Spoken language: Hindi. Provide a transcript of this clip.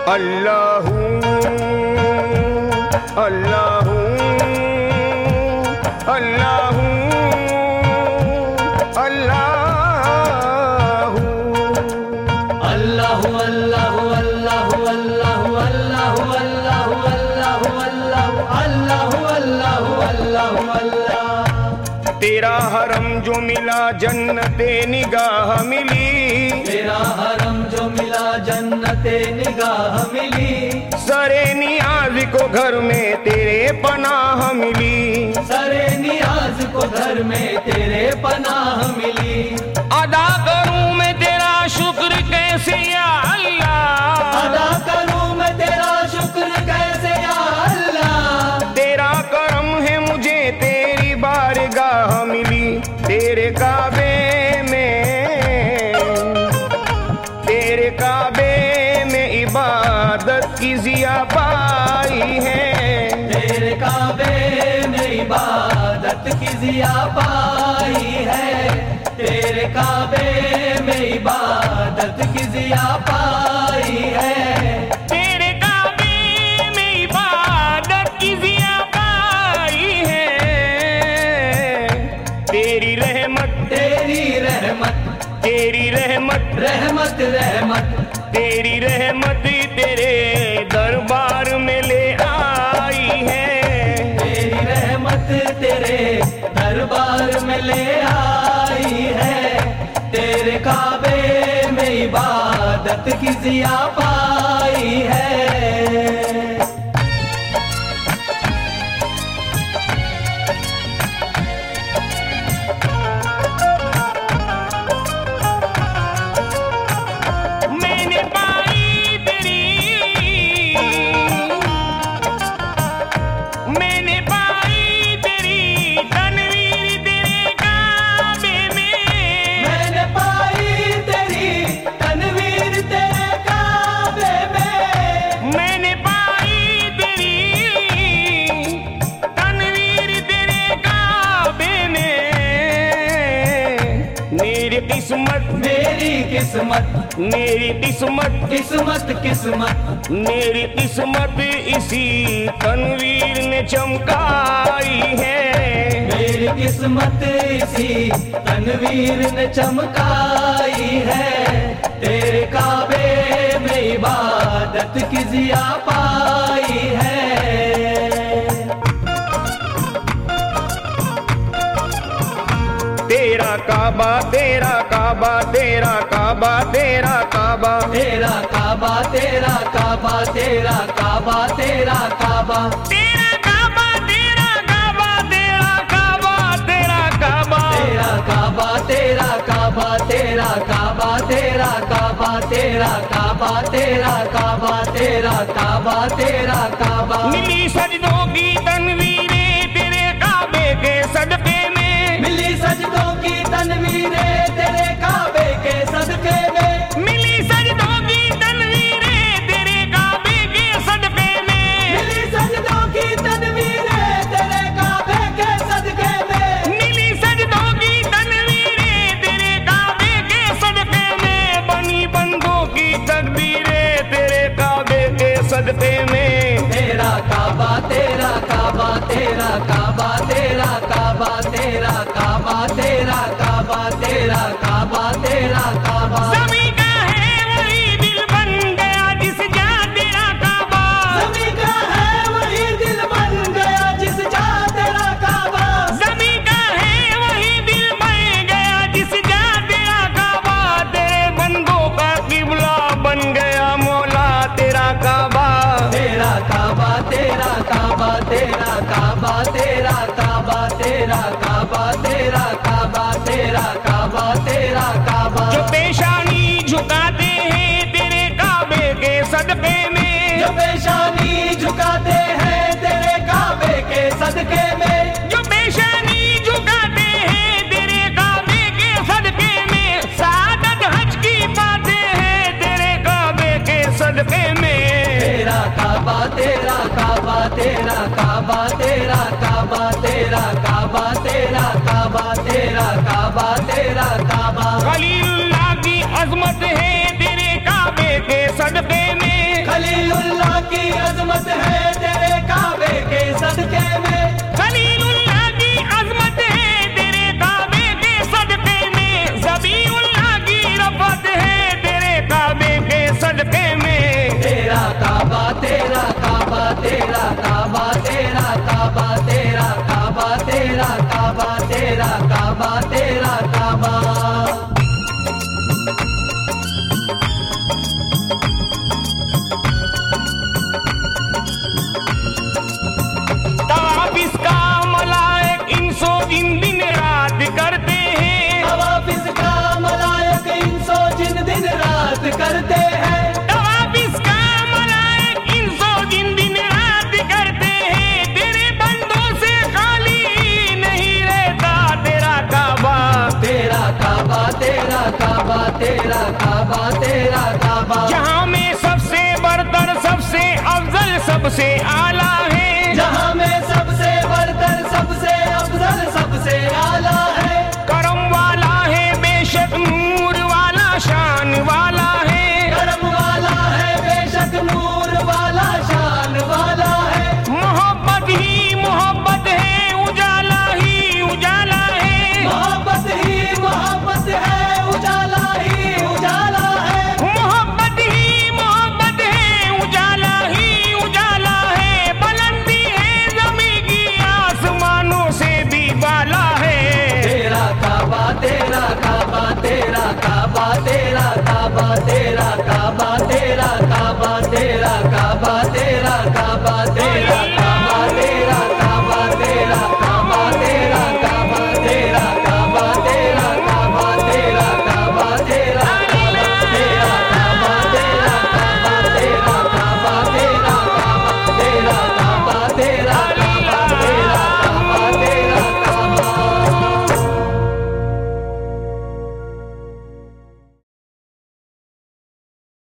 अल्लाहू अल्लाहू अल्लाहू अल्लाहू अल्लाहु अल्लाहु अल्लाहु अल्लाहु अल्लाहु अल्लाहु अल्लाहु अल्लाहु अल्लाहु अल्लाहु अल्लाह। तेरा हरम जो मिला जन्नते निगाह मिली, तेरा हरम जो मिला जन्नते निगाह मिली। सरे नियाज को घर में तेरे पनाह मिली, सरे नियाज को घर में तेरे पनाह मिली। अदा करूं मैं तेरा शुक्र कैसे या अल्लाह, अदा करूं मैं तेरा शुक्र कैसे या अल्लाह। तेरा करम है मुझे तेरी बारगाह मिली। तेरे काबे में, तेरे काबे में इबादत की ज़िया पाई है। तेरे काबे में इबादत की ज़िया पाई है। तेरे काबे में इबादत की ज़िया पाई है। तेरे काबे में इबादत की ज़िया पाई है। तेरी रहमत, तेरी रहमत, तेरी रहमत, रहमत रहमत, तेरी रहमत तेरे दरबार में ले आई है। तेरी रहमत तेरे दरबार में ले आई है। तेरे काबे में इबादत की ज़िया पाई है। मैंने पाई तेरी, मैंने पाई तेरी तनवीर तेरे काबे में। मैंने पाई तेरी तनवीर तेरे काबे में। मैंने पाई तेरी तनवीर तेरे काबे में। मेरी किस्मत, मेरी किस्मत, मेरी किस्मत, किस्मत किस्मत, मेरी किस्मत इसी तनवीर ने चमकाई है। मेरी किस्मत इसी तनवीर ने चमकाई है। तेरे काबे में इबादत की ज़िया पाई है। तेरा काबा, तेरा काबा, तेरा काबा, तेरा काबा, तेरा काबा, तेरा काबा, तेरा काबा, तेरा काबा, तेरा काबा, तेरा काबा, तेरा काबा, तेरा काबा, तेरा काबा, तेरा काबा, तेरा काबा, तेरा काबा, तेरा काबा, तेरा काबा, तेरा काबा, तेरा काबा। मिली सजदों की तनवीरें तेरे काबे के सदके में। मिली सजदों की तनवीरें तेरे काबे के सदके में। मिली सजदों की तनवीरें तेरे काबे के सदके में। मिली सजदों की तनवीरें तेरे काबे के सदके में। मिली सजदों की तनवीरें तेरे काबे के सदके में। बनी बंदों की तकदीरें तेरे काबे के सदके में। तेरा काबा, तेरा काबा, तेरा काबा, तेरा काबा, तेरा काबा, तेरा काबा, तेरा काबा, तेरा काबा। ज़मीं का है वही दिल बन गया जिस जा तेरा काबा। ज़मीं का है वही दिल बन गया जिस जा तेरा काबा। ज़मीं का है वही दिल बन गया जिस जा तेरा काबा। तेरे बंदों का किबला बन गया मौला तेरा काबा। तेरा काबा, तेरा काबा, तेरा काबा, तेरा काबा, तेरा काबा, तेरा काबा, तेरा काबा, तेरा काबा। जो पेशानी झुकाते हैं तेरे काबे के सदके में। जो पेशानी झुकाते हैं तेरे काबे के सदके में। जो पेशानी झुकाते हैं तेरे काबे के सदके में। सादत हज की पाते हैं तेरे काबे के सदके में। तेरा काबा, तेरा काबा, तेरा काबा, तेरा काबा, तेरा काबा, तेरा काबा, तेरा काबा, तेरा काबा। खलीलुल्लाह की अजमत है तेरे काबे के सदके में। खलील तेरा काबा तेरा काबा। जहाँ में सबसे बरतर सबसे अफजल सबसे आला है, जहाँ में सबसे बरतर सबसे अफजल सबसे आला है। करम वाला है बेशक नूर वाला शान वाला है, करम वाला है बेशक नूर वाला शान वाला है। मोहब्बत ही मोहब्बत है उजाला ही उजाला है, मोहब्बत ही मोहब्बत है उजाला ही उजाला है। मोहब्बत ही मोहब्बत है उजाला ही उजाला है। बुलंदी है ज़मीं की आसमानों से भी बाला है। तेरा काबा तेरा काबा तेरा काबा तेरा काबा तेरा